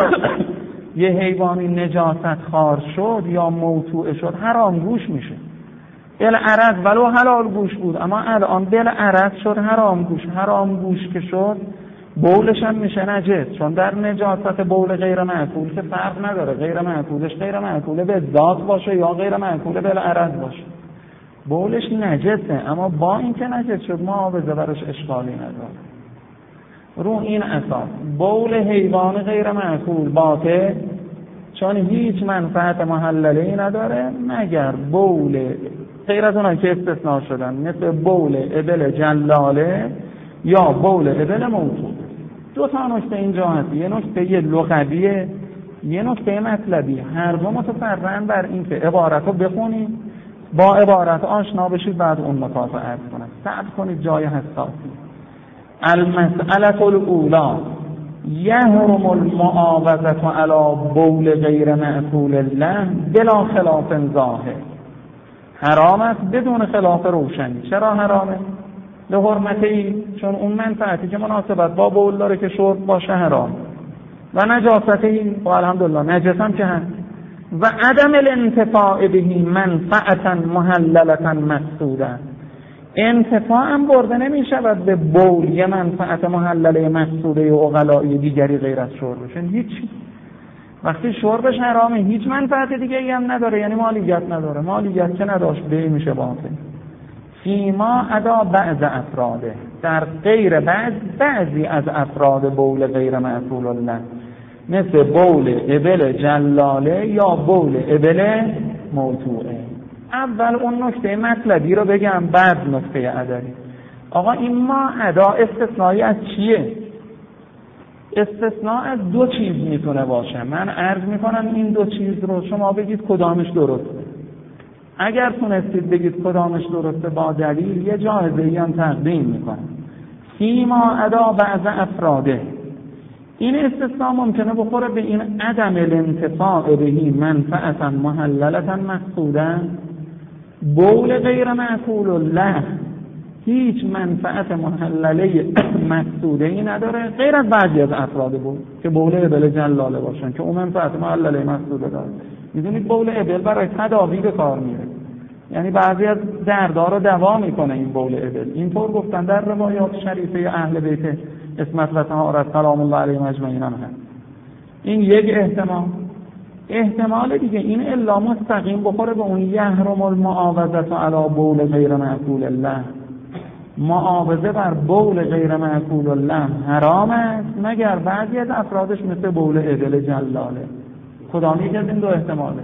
[SPEAKER 2] یه حیوانی نجاست خوار شد یا موتوعه شد حرام گوش میشه. بالعرض ولو حلال گوش بود، اما الان بالعرض شد حرام گوش. حرام گوش که شد بولش هم میشه نجس، چون در نجاست بول غیر معقول که فرق نداره، غیر معقولش غیر معقوله به ذات باشه یا غیر معقوله بالعرض باشه، بولش نجسه. اما با این که نجس شد معاوضه برش اشکالی نداره. رو این اساس بول حیوان غیر معقول باطل، چون هیچ منفعت محلله‌ای نداره مگر بول غیر از اونایی که استثناء شدن، مثل بول ابل جلاله یا بول ابل موتور. دو تا نکته اینجا هست، یه نکته یه لغویه، یه نکته مطلبی. هر دو متفرعن بر این که عبارت رو بخونید، با عبارت آشنا بشید، بعد اون نکات رو عرض کنید. صبر کنید جای حساسی. المسئله الاولی یحرم المعاوضة علی بول غیر معقول الله بلا خلاف ظاهر. حرام است بدون خلاف روشنی. چرا حرامه؟ به حرمتی، چون اون منفعتی که مناسبت با بول داره که شرب باشه حرام، و نجاستی و الحمدلله نجس هم که هست، و عدم الانتفاع بهی منفعتا محللتا مقصودا. انتفاع هم برده نمی شود به بول یه منفعت محلله مقصوده و عقلایی دیگری غیر از شربشن. هیچ وقتی شربش حرامه هیچ منفعت دیگه ای هم نداره، یعنی مالیت نداره. مالیت که نداشت به میشه باطل. فیما ادا بعض افراده، در غیر بعض بعضی از افراد بول غیر معقول الله، مثل بول ابل جلاله یا بول ابل موضوعه. اول اون نکته مطلبی رو بگم بعد نکته عددی. آقا این ما ادا استثنایی از چیه؟ استثناء از دو چیز میتونه باشه. من عرض میکنم این دو چیز رو شما بگید کدامش درسته. اگر تونستید بگید کدامش درسته با دلیل یه جایزه‌ای هم تقدیم میکنم. فیما ادا بعض افراده، این استثناء ممکنه بخوره به این عدم الانتفاع بهی منفعتا محللتا مقصودا. بول غیر معقول الله هیچ منفعت محلله مقصوده ای نداره غیر از بعضی از افراد بول که بول ابل جلاله باشن که اون منفعت محلله مقصوده داره. میدونید بول ابل برای تداوی به کار میره، یعنی بعضی از دردها رو دوا میکنه این بول ابل. اینطور گفتن در روایات شریفه اهل بیت اسمت و طهارت سلام الله علیهم اجمعین هم هست. این یک احتمال. احتمال دیگه این الا مستقیم بخوره به اون یحرم المعاوضه علی بول غیر معقول الله، معاوضه بر بول غیر معقول الله حرام است مگر بعضی از افرادش مثل بول ابل جلاله. کدام یک از این دو احتماله؟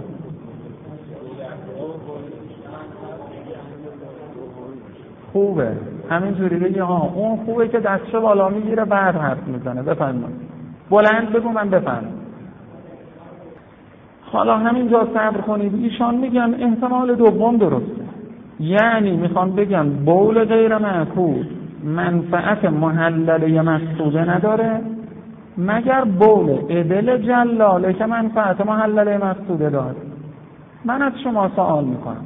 [SPEAKER 2] خوبه همینجوری بگی ها اون خوبه که دستشو بالا میگیره بعد حرف میزنه. بفرمایید بلند بگو من بفهمم. حالا همینجا صبر کنید. ایشان میگن احتمال دوم درسته، یعنی میخوان بگن بول غیر معقول منفعت محلله مقصوده نداره مگر بول ابل جلاله که منفعت محلله مقصوده داره. من از شما سوال میکنم،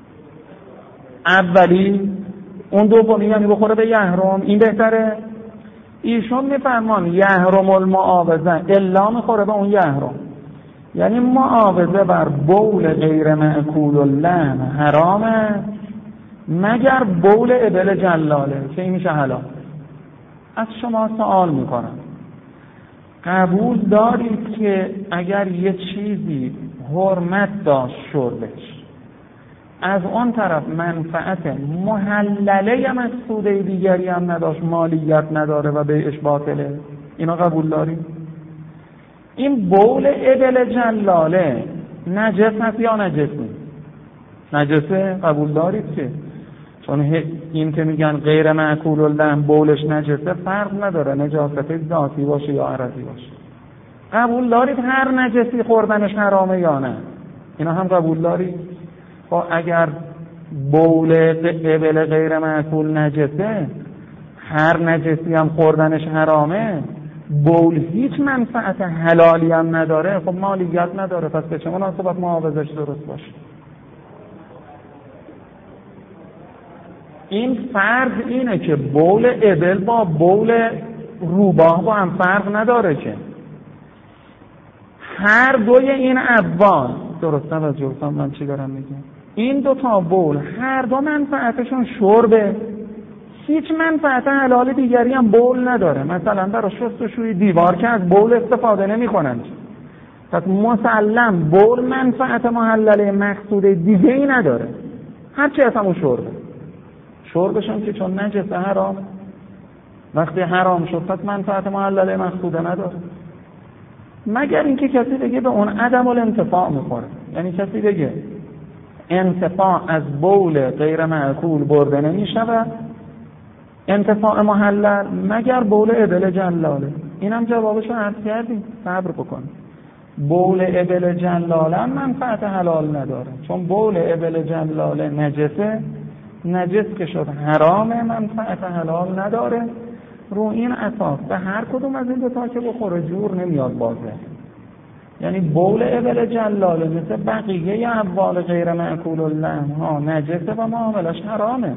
[SPEAKER 2] اولی اون دومی یعنی بخوره به یحرم این بهتره؟ ایشون میفرمان یحرم المعاوضه الا میخوره به اون یحرم، یعنی معاوضه بر بول غیر معقول الله حرامه مگر بول ابل جلاله که این میشه حلال. از شما سوال میکنم قبول دارید که اگر یه چیزی حرمت داشت شربش، از اون طرف منفعت محلله مقصوده دیگری هم نداشت، مالیت نداره و بیعش باطله، اینا قبول دارید؟ این بول ابل جلاله نجس هست یا نجس نیست؟ نجسه. قبول دارید که چون این که میگن غیر معقول الله بولش نجسه فرق نداره نجاست ذاتی باشه یا عرضی باشه. قبول دارید هر نجسی خوردنش حرامه یا نه؟ اینا هم قبول دارید؟ خب اگر بول ابل غیر معقول نجسه، هر نجسی هم خوردنش حرامه، بول هیچ منفعت حلالی هم نداره، خب مالیت نداره، پس به چه مناسبت معاوضش درست باشه؟ این فرض اینه که بول ابل با بول روباه با هم فرق نداره که هر دوی این ابوال درست توجه کنم من چی دارم میگم. این دو تا بول هر دو منفعتشون شربه، هیچ منفعت حلال دیگری هم بول نداره. مثلا برای شستشوی دیوار که از بول استفاده نمی کنن، پس مسلم بول منفعت محلله مقصود دیگه ای نداره، هرچی از همون شربه. شربشون که چون نجسه حرام، وقتی حرام شد پس منفعت محلله مقصوده نداره، مگر اینکه کسی بگه به اون عدم الانتفاع میخوره. یعنی کسی بگه انتفاع از بول غیر معقول برده نمیشه، انتفاع محلل مگر بول ابل جلاله. اینم جوابشو عرض کردیم، صبر بکن. بول ابل جلاله منفعت حلال نداره، چون بول ابل جلاله نجسه، نجس که شد حرامه، منفعت حلال نداره. رو این اساس به هر کدوم از این دو تا که بخوره جور نمیاد بازه. یعنی بول ابل جلاله مثل بقیه اموال غیر معقول الله ها نجسه و معاملش حرامه.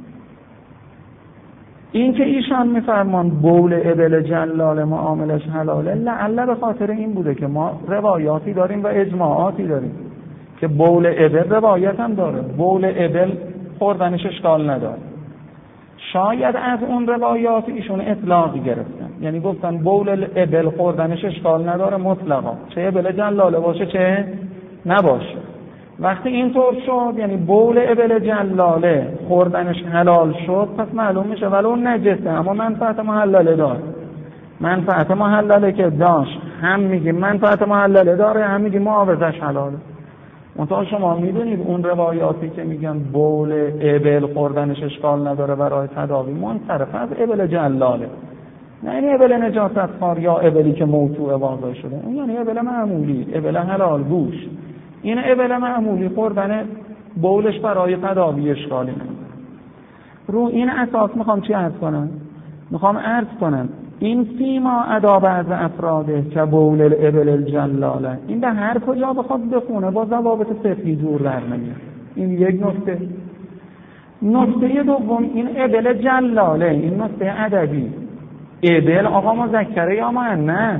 [SPEAKER 2] این که ایشان میفرمان بول ابل جلاله معاملش حلاله، لعل به خاطر این بوده که ما روایاتی داریم و اجماعاتی داریم که بول ابل روایت هم داره، بول ابل خوردنش اشکال نداره. شاید از اون روایات ایشون اطلاقی گرفتن. یعنی گفتن بول الابل خوردنش اشکال نداره مطلقا، چه ابل جلاله باشه چه نباشه. وقتی اینطور شد یعنی بول ابل جلاله خوردنش حلال شد، پس معلوم میشه ولو نجسه اما منفعت محلله داره. منفعت محلله که داشت هم میگیم منفعت محلله داره، هم میگیم معاوضش حلاله. منتها شما میدونید اون روایاتی که میگن بول ابل خوردنش اشکال نداره برای تداوی منصرف از ابل جلاله، نه یعنی ابل نجاست خوار یا ابلی که موضوع واضح شده، اون یعنی ابل معمولی، ابل حلال گوش. این ابل معمولی خوردن بولش برای تداوی اشکالی نداره. رو این اساس میخوام چی عرض کنم؟ میخوام عرض کنم این فیما ادا بعض افراده که بول الابل الجلاله، این به هر کجا بخواد بخونه با ضوابط فقهی جور در نمیاد. این یک نکته. نکته دوم این ابل جلاله، این نکته ادبی. ابل آقا مذکره یا مؤنث؟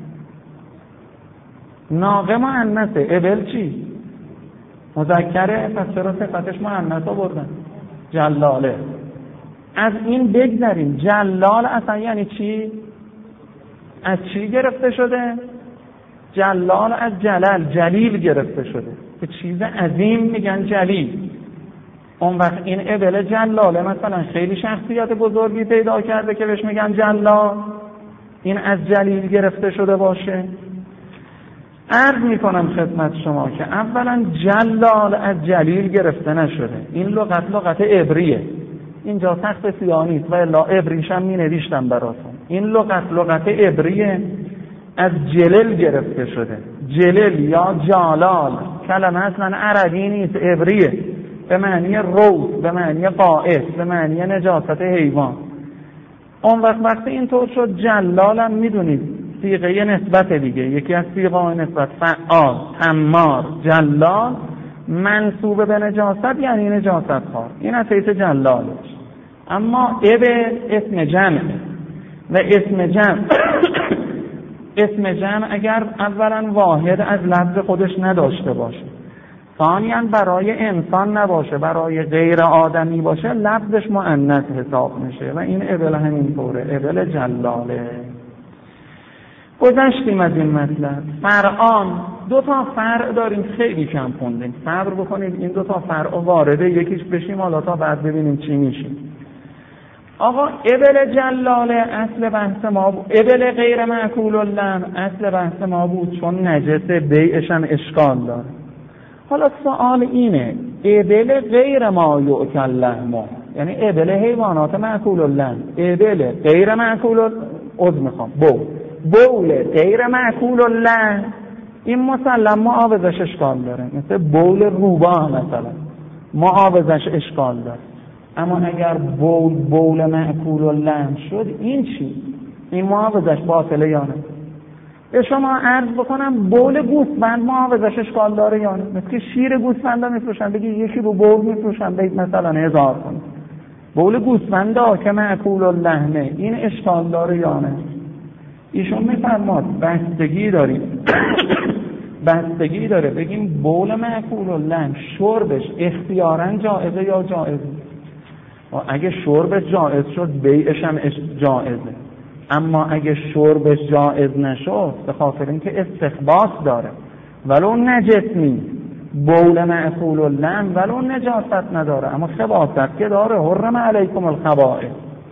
[SPEAKER 2] ناقه مؤنثه، ابل چی؟ مذکره، پس چرا صفتش مؤنث آوردن؟ جلاله. از این بگذریم، جلال اصلا یعنی چی؟ از چی گرفته شده؟ جلال از جلال، جلیل گرفته شده که چیز عظیم میگن جلیل. اون وقت این ابل جلاله مثلا خیلی شخصیت بزرگی پیدا کرده که بهش میگن جلال، این از جلیل گرفته شده باشه. عرض میکنم خدمت شما که اولا جلال از جلیل گرفته نشده، این لغت لغت عبریه، اینجا تخت سیاه و الا عبریش هم می نوشتم براتون. این لغت لغت عبریه، از جلل گرفته شده. جلل یا جلال کلمه اصلا عربی نیست، عبریه، به معنی روز، به معنی قائد، به معنی نجاست حیوان. اون وقت وقتی اینطور شد جلال هم میدونید صیغه نسبت دیگه، یکی از صیغه‌های نسبت فعال، تمار، جلال منصوب به نجاست یعنی نجاست خوار، این از حیث جلالش. اما ابل اسم جمع و اسم جمع اسم جمع اگر اولا واحد از لفظ خودش نداشته باشه، ثانیاً برای انسان نباشه، برای غیر آدمی باشه، لفظش مؤنث حساب میشه و این ابل همینطوره، ابل جلاله. گذشتیم از این مطلب. فرعان دو تا فرع داریم، خیلی کم خوندیم، صبر بکنید این دو تا فرع وارده یکیش بشیم حالا تا بعد ببینیم چی میشه. آقا ابل جلاله اصل بحث ما بود، ابل غیر معکول اللحم اصل بحث ما بود چون نجسه بیعش هم اشکال داره. حالا سوال اینه ابل غیر ما یؤکل لحمه، یعنی ابل حیوانات معکول اللحم، ابل غیر معکول عضو میخوام بول بول غیر معکول اللحم این مسلم معاوضش اشکال داره، مثل بول روباه مثلا معاوضش اشکال داره. اما اگر بول بول معکول اللحم شد این چی؟ این معاوضش باطله یا نه؟ به شما عرض بکنم بول گوسفند معاوضش اشکال داره یا نه؟ مثل شیر گوسفند ها میفروشن، بگی یکی رو بول میفروشن بگید مثلا هزار کن، بول گوسفند ها که معکول اللحمه این اشکال داره یا نه؟ ایشون میفرماد بستگی داریم بستگی داره بگیم بول معکول اللحم شربش اختیاراً جائزه یا جائزه. اگه شربش جائز شد بیعش هم جائزه، اما اگه شربش جائز نشد به خاطر اینکه استخباث داره ولو نجس نیست، بول معکول اللحم ولو نجاست نداره اما خباثت که داره، حرم علیکم الخبائث،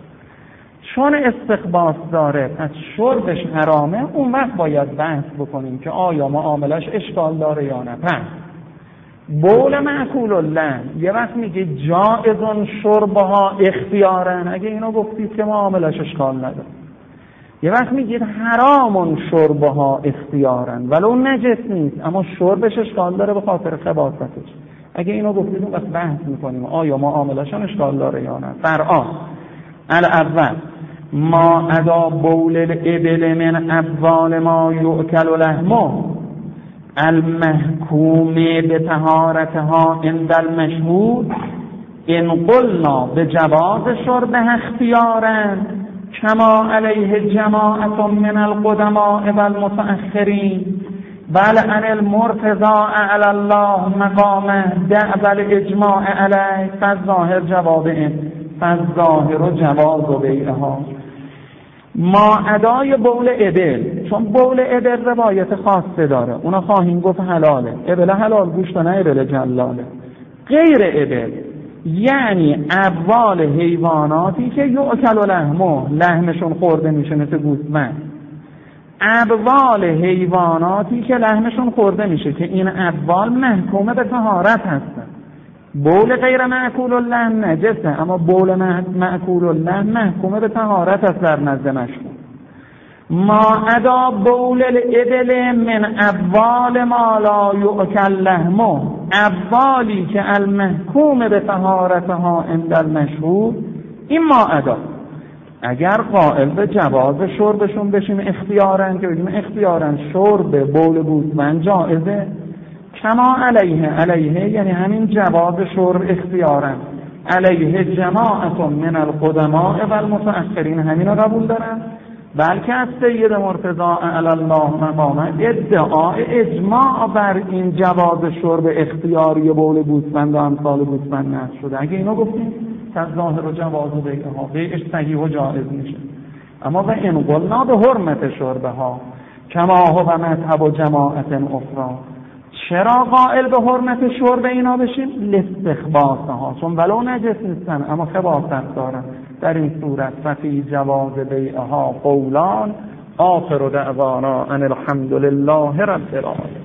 [SPEAKER 2] چون استخباث داره پس شربش حرامه. اون وقت باید بحث بکنیم که آیا معاملش اشکال داره یا نه. پس بول معکول اللحم یه وقت میگه جائزون شربها اختیارن، اگه اینو گفتید که معاملش اشکال نداره. یه وقت میگید حرامون شربها اختیارن ولو نجس نیست اما شربش اشکال داره به خاطر خباثتش، اگه اینو گفتید اون وقت بحث میکنیم آیا معاملشون اشکال داره یا نه. فرعان الاول ما ادا بول الابل من ابوال ما یؤکل لحمه المحکوم به طهارتها عند المشهود ان قلنا به جواز شربها اختیارا کما علیه جماعت من القدماء والمتأخرین بل ان المرتضى علی الله مقامه دعب الاجماع علیه فالظاهر جواب این فالظاهر جواز بیعها. ما ادای بول ابل، چون بول ابل روایت خاصه داره، اونا خواهیم گفت حلاله، ابل حلال گوشت نه ابل جلاله. غیر ابل یعنی ابوال حیواناتی که یؤکل لحمه، لحمشون خورده میشه، مثل گوسفند. ابوال حیواناتی که لحمشون خورده میشه که این ابوال محکومه به طهارت هستن. بول غیر معکول اللحم نجسه، اما بول معکول اللحم محکومه به طهارت است در نزد مشهور. ما عدا بول الابل من ابوال ما لا یؤکل لحمه، ابوالی که المحکوم به طهارتها عند المشهور، این ما عدا. اگر قائل به جواز شربشون بشیم اختیارن، که بگیم اختیارن شرب بول گوسفند جائزه، کما علیه، علیه یعنی همین جواز شرب اختیارن، علیه جماعت من القدماء و المتأخرین، همین رو قبول دارن. بلکه از سید مرتضی علی الله مقامه ادعای اجماع بر این جواز شرب اختیاری بول گوسفند و امثال گوسفند نقل شده. اگه اینو گفتیم که ظاهر و جواز و بیعها بیعش صحیح و جائز میشه. اما و این قلنا به حرمت شربه ها کما هو مذهب و جماعت اخرى، چرا قائل به حرمت شرب اینا بشیم؟ لاستخباثها، چون ولو نجس نیستن اما خباثت دارن. در این صورت ففی جواز بیعها قولان، آخر دعوانا ان الحمد لله رب العالمین.